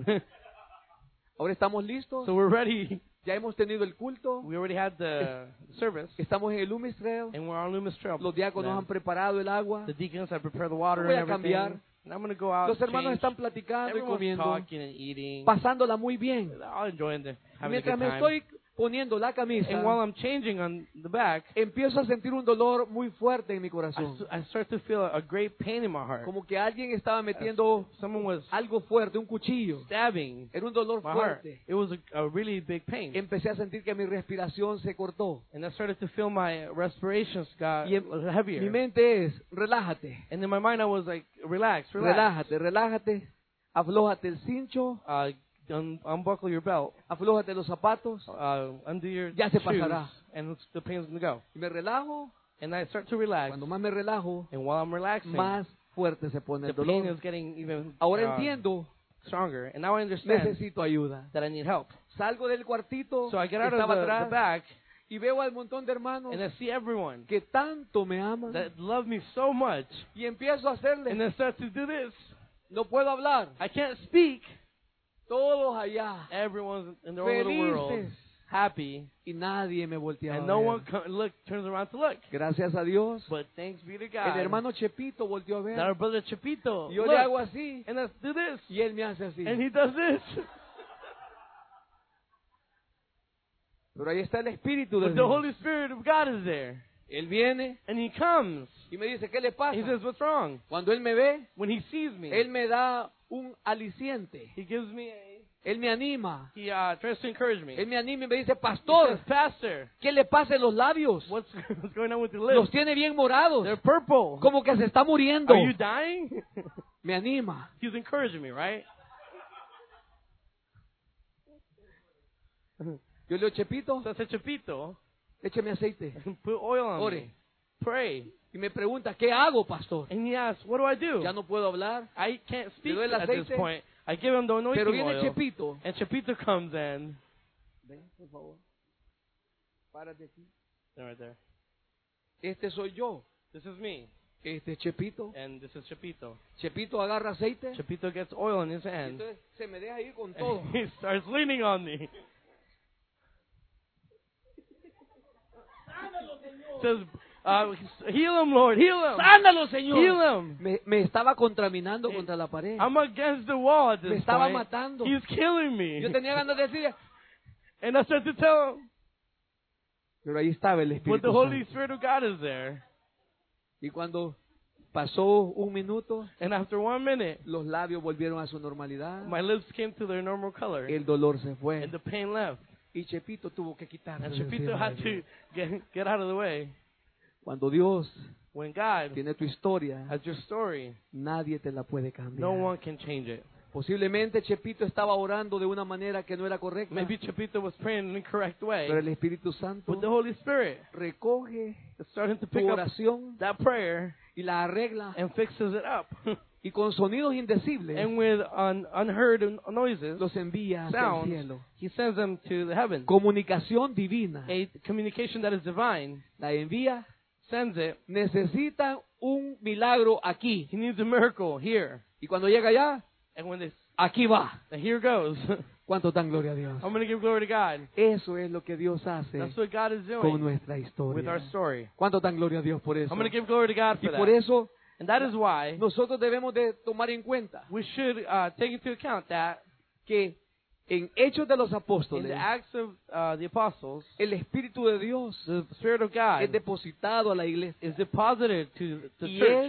Ahora estamos listos. So we're ready. Ya hemos tenido el culto. We already had the service. Estamos en el Loomis Trail. And we're on Loomis Trail. Los diáconos Then han preparado el agua. the deacons have prepared the water Voy and a everything. cambiar. And I'm going to go out Los and hermanos change. están platicando y Everyone's comiendo, talking and eating. pasándola muy bien. They're all enjoying the, having Mientras a me good time. estoy poniendo la camisa, And while I'm changing on the back, empiezo a sentir un dolor muy fuerte en mi I, corazón. s- I start to feel a great pain in my heart. Como que alguien estaba metiendo Someone was algo fuerte, un cuchillo. stabbing Era un dolor my heart. fuerte. It was a, a really big pain. Empecé a sentir que mi respiración se cortó. And I started to feel my respirations got Y en- a little heavier. Mi mente es, relájate, And in my mind, I was like, relax, relax. relájate, relájate, aflójate el cincho, Uh, un- unbuckle your belt, aflójate los zapatos. uh, undo your Ya se shoes, pasará. and it's- the pain's going to go. Y me relajo. And I start to relax. Cuando más me relajo, And while I'm relaxing, más fuerte se pone the el pain dolor. is getting even Ahora uh, entiendo, stronger. And now I understand necesito ayuda. that I need help. Salgo del cuartito So I que get out of estaba the, the atrás back, y veo al montón de hermanos and I see everyone que tanto me aman that love me so much. y empiezo a And hacerles, then start to do this. no puedo hablar, I can't speak. todos allá Everyone's in their own little world, felices happy, y nadie me volteaba and a no ver. one co- look turns around to look. Gracias a Dios, But thanks be to el God hermano Chepito volteó a that our ver. brother Chapito Yo look, le hago así and let's do this, y él me hace así. and he does this. Pero ahí está el Espíritu de But the Dios. Holy Spirit of God is there, Él viene and he comes. y me dice, ¿qué le pasa? He says, "What's wrong?" Cuando Él me ve, When he sees me, Él me da un aliciente. he gives me a. Él me anima. He uh, tries to encourage me. Él me anima y me dice, He pastor, says, "Pastor, ¿qué le pasa en los labios? what's what's going on with your Los lips? tiene bien morados. They're purple. Como que se está muriendo. Are you dying?" Me anima. He's encouraging me, right? Yo le digo, Chepito, So I said, "Chapito, écheme aceite. put oil on Ore. me. Pray." Y me pregunta, ¿qué hago, pastor? And he asks, "What do I do?" Ya no puedo hablar. I can't speak doy el at this aceite, point. I give him the anointing Pero viene oil. Chepito. And Chapito comes in. Ven, por favor. Párate aquí. They're right there. Este soy yo. This is me. Este es Chepito. And this is Chapito. Chepito agarra aceite. Chapito gets oil in his hand. Entonces se me deja ir con todo. And he starts leaning on me. Says, uh, "Heal him, Lord. Heal him. ¡Sándalo, Señor! Heal him." Me, me estaba contaminando contra la pared. I'm against the wall at Me this estaba point. matando. He's killing me. Yo tenía ganas de decir, And I start to tell him, Pero ahí estaba el But Espíritu the Holy Santo. Spirit of God is there. Y cuando pasó un minuto, And after one minute, los labios volvieron a su normalidad, my lips came to their normal color. el dolor se fue. And the pain left. Y Chepito tuvo que quitarse And de Chapito encima had de to Dios. get, get out of the way. Cuando Dios When God tiene tu historia, has your story, nadie te la puede cambiar. no one can change it. Posiblemente Chepito estaba orando de una manera que no era correcta, Maybe Chapito was praying in an incorrect way. pero el Espíritu Santo But the Holy Spirit recoge is starting to tu pick up oración that prayer y la arregla, and fixes it up. y con sonidos indecibles And with un, unheard noises, los envía hacia el sounds, cielo. He sends them to the heavens. Comunicación divina. A communication that is divine, La envía. sends it. Necesita un milagro aquí. He needs a miracle here. Y cuando llega allá, And when this, aquí va. and here goes. ¿Cuánto dan gloria a Dios? I'm going to give glory to God. Eso es lo que Dios hace That's what God is con doing nuestra with our historia. story. ¿Cuánto dan gloria a Dios por eso? I'm going to give glory to God Y for por that. eso And that is why nosotros debemos de tomar en cuenta we should uh, take into account that que en Hechos de los in Apóstoles, the Acts of uh, the Apostles, el Espíritu de Dios the Spirit of God es depositado a la iglesia is deposited to the y church. es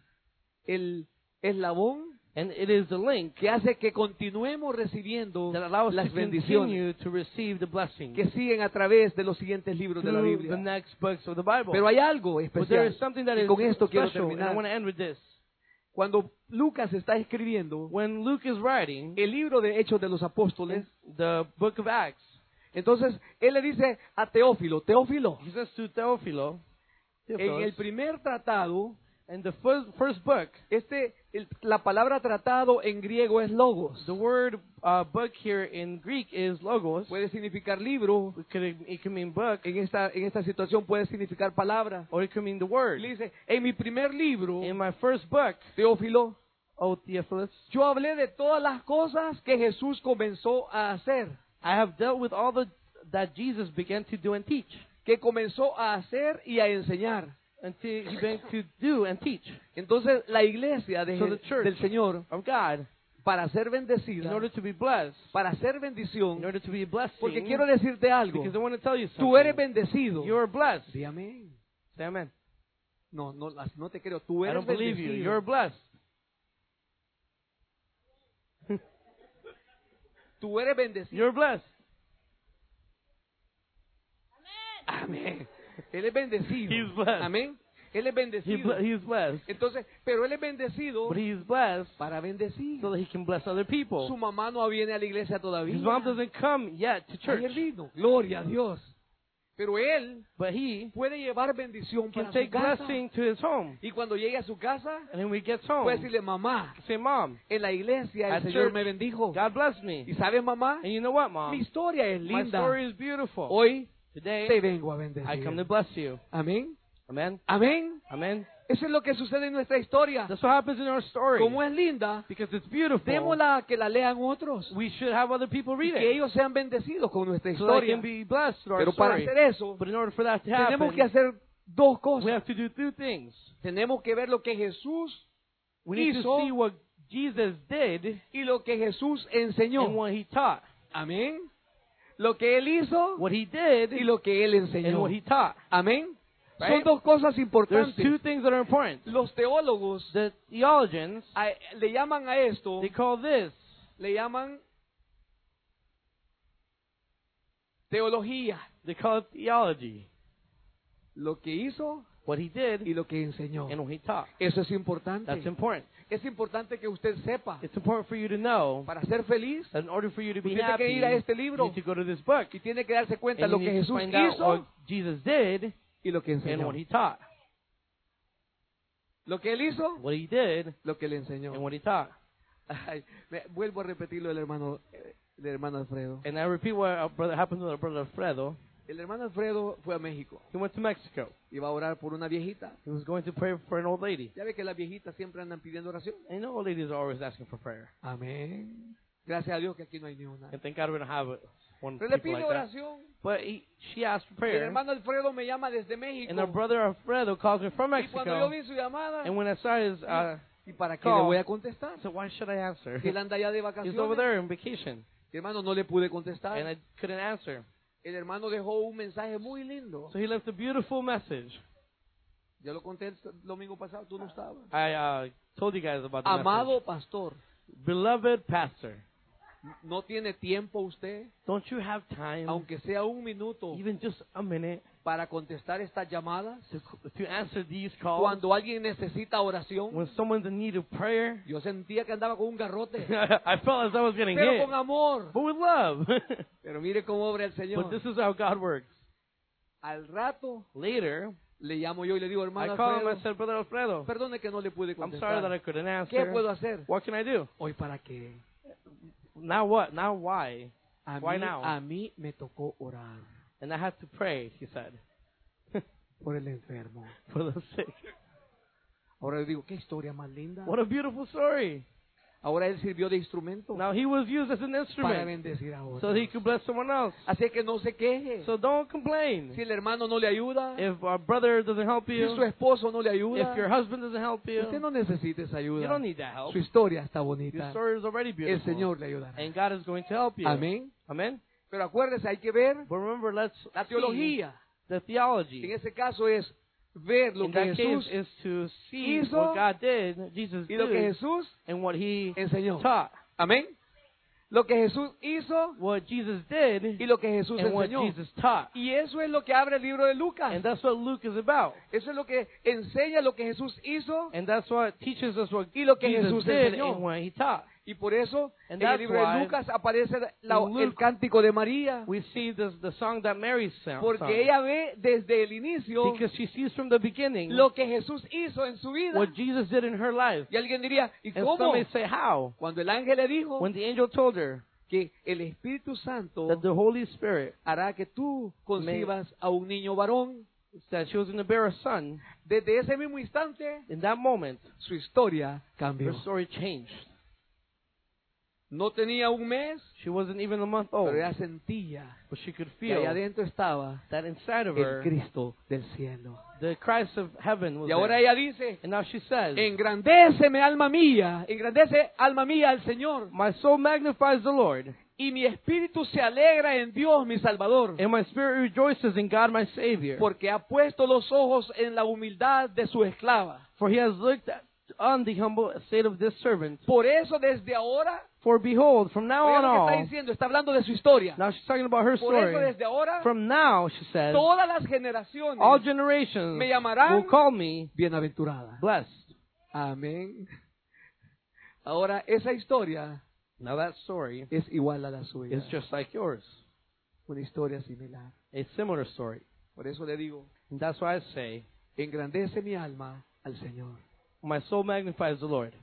el eslabón And it is the link que hace que continuemos recibiendo that allows us las to bendiciones continue to receive the blessing que siguen a través de los siguientes libros de la through the Biblia. next books of the Bible. Pero hay algo But there especial. is something that Y is con esto quiero special, and I terminar. want to end with this. Cuando Lucas está escribiendo When Luke is writing el libro de Hechos de los Apóstoles, the book of Acts, entonces él le dice a Teófilo, Teófilo, he says to Theophilo, en Theophilus, el primer tratado, in the first, first book, este, el- la palabra tratado en griego es logos. the word uh, book here in Greek is logos. Puede significar libro, It could, it could mean book, en esta, en esta situación puede significar palabra. or it could mean the word. Le dice, en mi primer libro, In my first book, Teófilo, O Theophilus, yo hablé de todas las cosas que Jesús comenzó a hacer, I have dealt with all the that Jesus began to do and teach, que comenzó a hacer y a enseñar. until he began to do and teach. Entonces la iglesia de- So the church del Señor, of God, para ser in bendecida, order to be blessed, para ser in bendición, order to be a blessing, porque quiero decirte algo, because I want to tell you tú eres something. bendecido. You are blessed. Di amén. Say amen. No, no, las- no te creo, tú I eres don't believe you. bendecido. You're blessed. Tú eres bendecido. You're blessed. Amén. Él es bendecido. He's blessed. Amén. Él es He bendecido. ble- he's blessed. Entonces, pero él es bendecido But he's blessed para bendecir. so that he can bless other people. Su mamá no viene a la iglesia todavía. His mom doesn't come yet to church, Ayer vino. Gloria a Dios. Pero él but he puede llevar bendición can para su take casa. blessing to his home. Y cuando llegue a su casa, And then when he gets home, puede decirle, mamá, say, Mom, en la iglesia el At Señor church, me bendijo. God blessed me. Y sabes, mamá, And you know what, mi Mom? historia es My linda. story is beautiful. Hoy te Today, vengo a I come to bendecir. bless you. Amén. Amen. Amén. Amen. Eso es lo que sucede en nuestra historia. That's what happens in our story. Como es linda, Because it's beautiful. démosla a que la lean otros. We should have other people Y read que it. ellos sean bendecidos con nuestra So they historia. can be blessed through our Pero para story. hacer eso, But in order for that to tenemos happen, que hacer dos we cosas. have to do two things. Tenemos que ver lo que Jesús We need to hizo see what Jesus did y lo que Jesús and enseñó. what he taught. Amén. Lo que Él hizo What he did y lo que Él and enseñó. what he taught. Amén. Right? Son dos cosas There's importantes. two things that are important. Los teólogos The theologians, a- le llaman a esto, they call this, le llaman teología. they call it theology. Lo que hizo What he did y lo que enseñó. and what he taught. Eso es importante. That's important. Es importante que usted sepa. It's important for you to know Para ser feliz, that in order for you to be usted tiene happy, que ir a este you libro need to go to this book. y tiene que darse cuenta And lo you que need to Jesús find out hizo what Jesus did y lo que and enseñó. what he taught. Lo que Él hizo, What he did lo que le enseñó. and what he taught. Ay, me- vuelvo a repetirlo del hermano, eh, del hermano Alfredo. And I repeat what our brother happened to our brother Alfredo. El hermano Alfredo fue a México. He went to Mexico. Iba a orar por una viejita. He was going to pray for an old lady. Ya ve que las viejitas siempre andan pidiendo oración. And you know old ladies are always asking for prayer. Amén. Gracias a Dios que aquí no hay ni una. And thank God we don't have one Pero le people pide like that. oración. But he, she asked for El prayer. hermano Alfredo me llama desde México. And our brother Alfredo calls me from Y cuando yo Mexico. vi su llamada, And when I saw his, uh, ¿y para qué call, le voy a contestar? I said, why should I answer? Si él anda allá de He's over vacaciones. there on vacation. Hermano, no le pude contestar. And I couldn't answer. El hermano dejó un mensaje muy lindo. So he left a beautiful message. Yo lo conté el domingo pasado, tú no estabas. I uh, told you guys about the Amado message. pastor, Beloved pastor, ¿no tiene tiempo usted, don't you have time, aunque sea un minuto, even just a minute, para contestar estas llamadas? to, to answer these calls? Cuando alguien necesita oración, When someone's in need of prayer? yo sentía que andaba con un garrote, I felt as I was getting pero hit, con amor. but with love. Pero mire cómo obra el But Señor. this is how God works. Al rato Later, le llamo yo y le digo, hermano I called him. I Alfredo, said, Brother Alfredo, perdone que no le pude I'm sorry that I contestar. couldn't ¿Qué answer. puedo hacer? What can I do? Hoy para qué. Now what? Now why? A Why mí, now? a mí me tocó orar And I had to pray, he said, por el enfermo. for the sick. Ahora le digo, qué historia más linda. What a beautiful story. Ahora él sirvió de instrumento Now he was used as an para instrument bendecir a otros. so he could bless someone else. Así que no se queje. So don't complain. Si el hermano no le ayuda, If our brother doesn't help si su you, esposo no le if ayuda, your husband doesn't help usted you, no necesita esa you ayuda. don't need that help. Su historia está Your bonita. story is already El beautiful. Señor le ayudará. And God is going to help you. Amén. Amen. Pero acuérdese, hay que ver But remember, let's la see teología. the En theology. ese caso es ver lo In que that Jesús case is to see hizo what God did, Jesus y lo que did, Jesús and what he enseñó. taught. Amén. Lo que Jesús hizo What Jesus did y lo que Jesús and what enseñó. Jesus taught. Y eso es lo que abre el libro de Lucas. And that's what Luke is about. Eso es lo que enseña lo que Jesús hizo And that's what teaches us what y lo que Jesus Jesús did enseñó. and what he taught. Y por eso And en el that's libro de why Lucas aparece la- in el Luke cántico de María. We see this, the song that Mary sang. Porque ella ve desde el inicio Because she sees from the beginning lo que Jesús hizo en su vida. what Jesus did in her life. Y alguien diría, ¿y And cómo? some may say, how? Cuando el ángel le dijo When the angel told her que el Espíritu Santo that the Holy Spirit hará que tú concibas a un niño varón, said she was going to bear a son, desde ese mismo instante in that moment, su historia cambió. her story changed. No tenía un mes, She wasn't even a month old, pero ella sentía but she could que ahí feel adentro estaba that inside of el her, Cristo del cielo. the Christ of heaven was Y ahora there. ella dice, And now she says, engrandéceme alma mía, engrandece alma mía al Señor, my soul magnifies the Lord, y mi espíritu se alegra en Dios mi Salvador, and my spirit rejoices in God my Savior. porque ha puesto los ojos en la humildad de su esclava. For he has looked on the humble state of this servant. Por eso desde ahora, For behold, from now oiga on lo que está all, diciendo, está hablando de su historia. now she's talking about her Por eso story. desde ahora, From now, she says, todas las generaciones all generations me llamarán will call me bienaventurada. blessed. Amén. Ahora, esa historia Now that story es igual a la suya. is just like yours, Una historia similar. a similar story. Por eso le digo, And that's why I say, engrandece mi alma al Señor. my soul magnifies the Lord.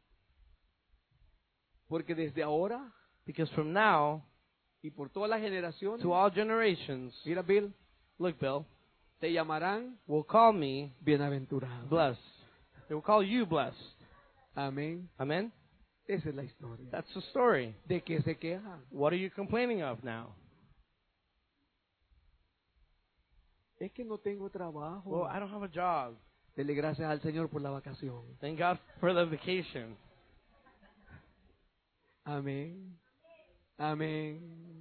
Porque desde ahora Because from now y por todas las generaciones, to all generations, mira Bill, look, Bill, te llamarán will call me bienaventurado. blessed. They will call you blessed. Amén. Amen? Esa es la historia. That's the story. ¿De qué se quejan? What are you complaining of now? Es que no tengo trabajo. Well, I don't have a job. Dele gracias al Señor por la vacación. Thank God for the vacation. Amén. Amén.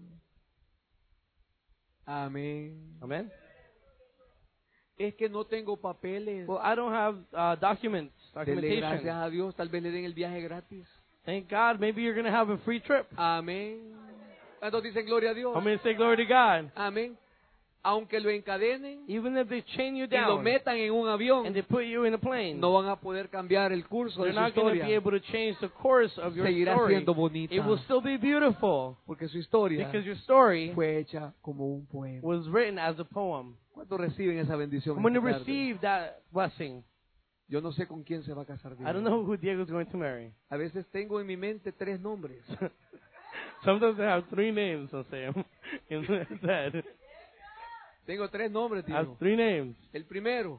Amén. Amen? Es que no tengo papeles. Well, I don't have uh, documents, Dele gracias documentation. a Dios. Tal vez le den el viaje gratis. Thank God, maybe you're going to have a free trip. Amén. ¿Cuántos dicen gloria a Dios? I'm going to say glory to God. Amén. Aunque lo encadenen Even if they chain you y lo down metan en un avión, and they put you in a plane, no van a poder cambiar el curso de they're su not going to historia. be able to change the course of your Seguirá story. siendo bonita. It will still be beautiful Porque su historia because your story fue hecha como un poema. was written as a poem. ¿Cuántos reciben esa bendición? I'm going to esta tarde? receive that blessing. Yo no sé con quién se va a casar Dios. I don't know who Diego's going to marry. A veces tengo en mi mente tres nombres. Sometimes they have three names, I'll say, in his head. Tengo tres nombres, Has tío. three names. El primero,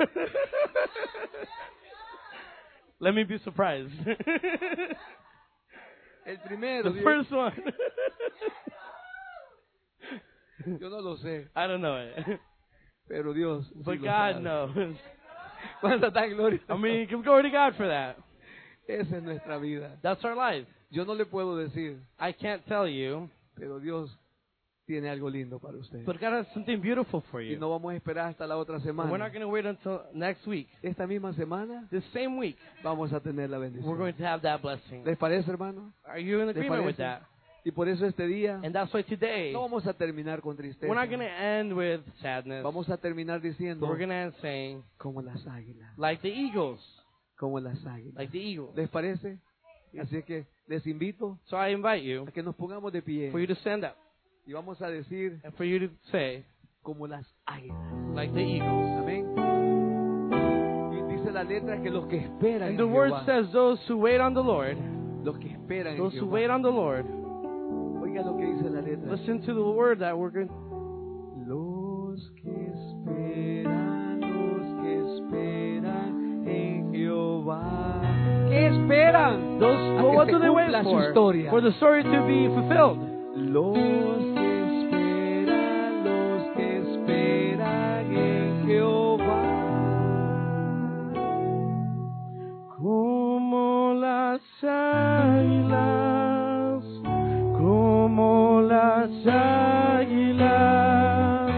Let me be surprised. el primero, The Dios. first one. Yo no lo sé, I don't know it. pero Dios sí But lo God sabe. knows. ¿Cuánta tan gloria? I mean, give glory to God for that. Esa es nuestra vida. That's our life. Yo no le puedo decir, I can't tell you, pero Dios tiene algo lindo para usted. But God has something beautiful for Y you. no vamos a esperar hasta la otra And we're semana. not going to wait until next week. Esta misma semana This same week, vamos a tener la we're bendición. going to have that blessing. ¿Les parece, hermano? Are you in ¿Les agreement with parece? that? Y por eso este día And that's why today, no vamos a terminar con tristeza. we're not going to end with sadness. Vamos a terminar But diciendo we're going to end saying, como las águilas, like the eagles. como las águilas. Like the eagles. ¿Les parece? Así es que les invito So I invite you a que nos pongamos de pie for you to stand up y vamos a decir and for you to say, como las águilas. like the eagles. Amén. Y dice la letra que los que esperan And en the word Jehová, says, those who wait on the Lord, los que esperan en those who Jehová. wait on the Lord, Oiga lo que dice la letra. listen to the word that we're going. Los que esperan, los que esperan en Jehová. ¿Qué esperan? Those, A well, que what se do they wait cumpla su for? historia. For the story to be fulfilled. Los que esperan, los que esperan en Jehová. Como las águilas, como las águilas,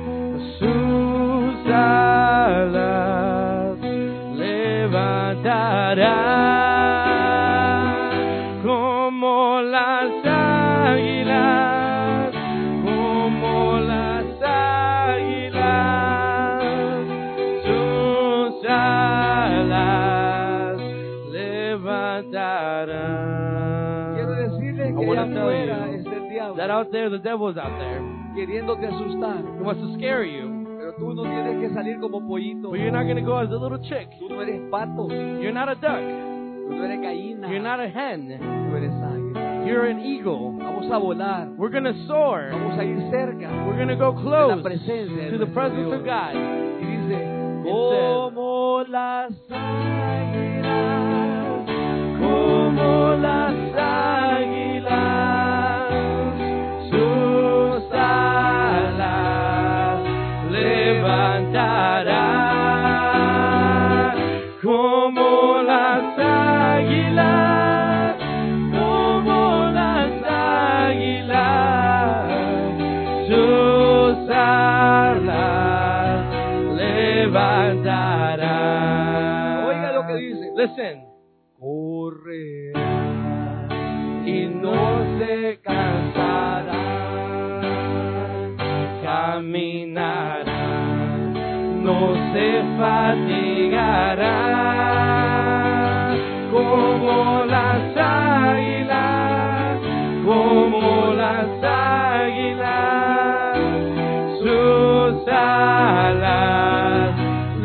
sus alas levantarán. Como las águilas, como las águilas, sus alas levantarán. Quiero decirle I que wanna allá tell afuera you es el diablo that out there, the devil's out there. queriéndote asustar. He wants to scare you. Pero tú no tienes que salir como pollito. But you're not going to go as a little chick. Tú no eres pato. You're not a duck. Tú no eres gallina. You're not a hen. Tú eres águila. You're an eagle. Vamos a volar. We're going to soar. Vamos a ir cerca We're going to go de close la presencia de to the nuestro presence Dios. of God. Y dice, It como las águilas, como las águilas, Sus alas levantarán como las águilas, como las águilas. Sus alas levantarán. Oiga lo que dice. Listen. Correrá Y no se cansará, caminará, no se fatigará, como las águilas, como las águilas, sus alas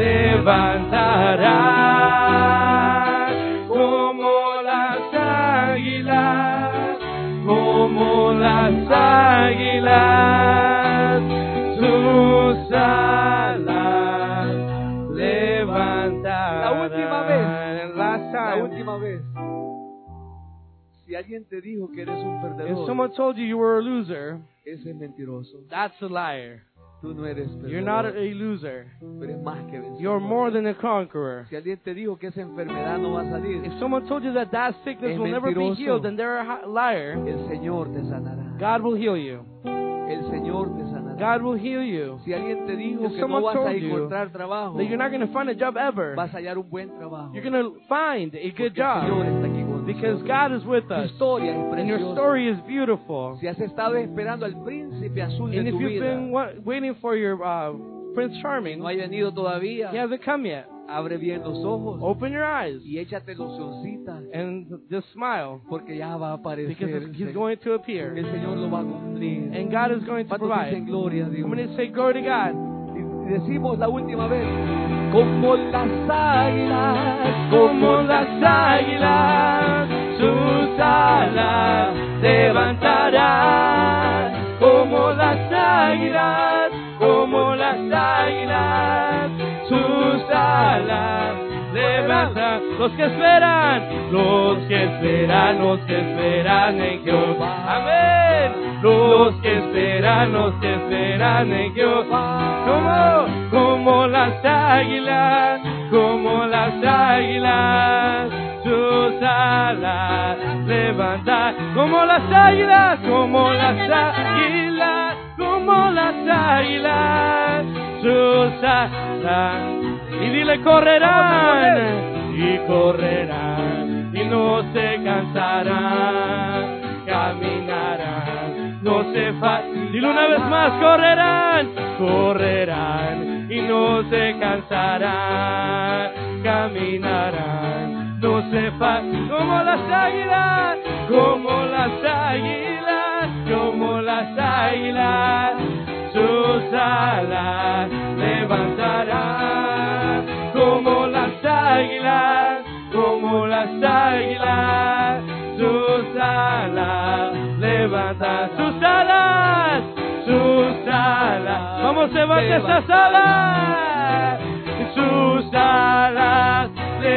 levantará, como las águilas, como las águilas, sus alas levantarán. La última vez. Last La time. última vez. Si alguien te dijo que eres un If perdedor, someone told you you were a loser, ese es mentiroso. that's a liar. Tú no eres perdedor. You're not a loser. Tú eres más que vencedor. You're more than a conqueror. Si alguien te dijo que esa enfermedad no va a salir, If someone told you that that sickness Es will never be mentiroso. healed, then they're a hi- liar. el Señor te sanará. God will heal you. El Señor te sanará. God will heal you. Si alguien te dijo If que no someone vas a told you encontrar trabajo, That you're not going to find a job ever. vas a hallar un buen trabajo. You're going to find a good Porque el Señor job está aquí con because nosotros. God is with Tu us. historia es And your preciosa. story is beautiful. Si has estado esperando al príncipe azul de And if tu you've vida, been wa- waiting for your uh, Prince Charming, no ha venido todavía, he hasn't come yet. abre bien los ojos Open your eyes y échate locioncitas, and just smile porque ya va a aparecer. because El he's Señor. going to appear. El Señor lo va a cumplir. And God is going to ¿Cuántos dicen provide. gloria a Dios? I'm going to say glory to God. Y decimos la última vez, como las águilas, Como las águilas, sus alas levantarán. Como las águilas, como las águilas, sus alas levantan. Los que esperan, los que esperan, los que esperan en Jehová. Amén. Los que esperan, los que esperan en Jehová. Como, como las águilas, como las águilas, sus alas levantan. Como las águilas, como las águilas, como las águilas, sus alas. Y dile, correrán, y correrán, y no se cansarán, caminarán, no se fa... Dile una vez más, correrán, correrán, y no se cansarán, caminarán, no se fa... Como las águilas, como las águilas, como las águilas, sus alas levantarán, como las águilas, como las águilas, sus alas levantan, sus alas, sus alas, vamos, levanta esas alas, sus alas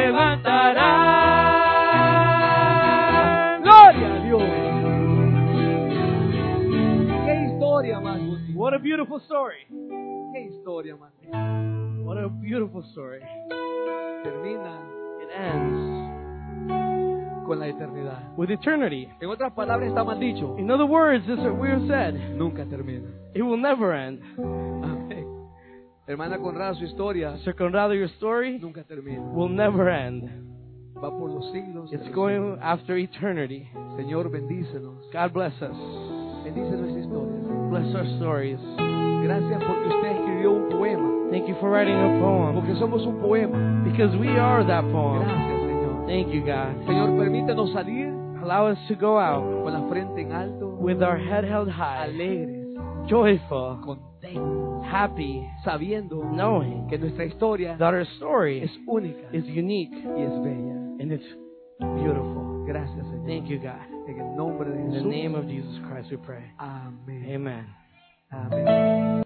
levantarán. Gloria a Dios. Qué historia más bonita. What a beautiful story. Qué historia más bonita. What a beautiful story. Termina It ends con la eternidad. with eternity. En otras palabras está mal dicho. In other words, this is what we have said. Nunca termina. It will never end. Amén. Hermana Conrada, su historia Sir Conrado, your story nunca termina. will never end. Va por los siglos. de It's los going siglos. after eternity. Señor, bendícenos. God bless us. Bendice nuestra historia. Bless our stories. Gracias porque usted escribió un poema. Thank you for writing a poem, Porque somos un poema. because we are that poem. Gracias, Señor. Thank you, God. Señor, permítanos salir Allow us to go out con la frente en alto, with our head held high, alegres, joyful, contentos, happy, sabiendo knowing que nuestra historia that our story es única is unique y es bella. and it's beautiful. Gracias, Señor. Thank you, God. En el nombre de In the Jesús. name of Jesus Christ we pray. Amén. Amen. Amén.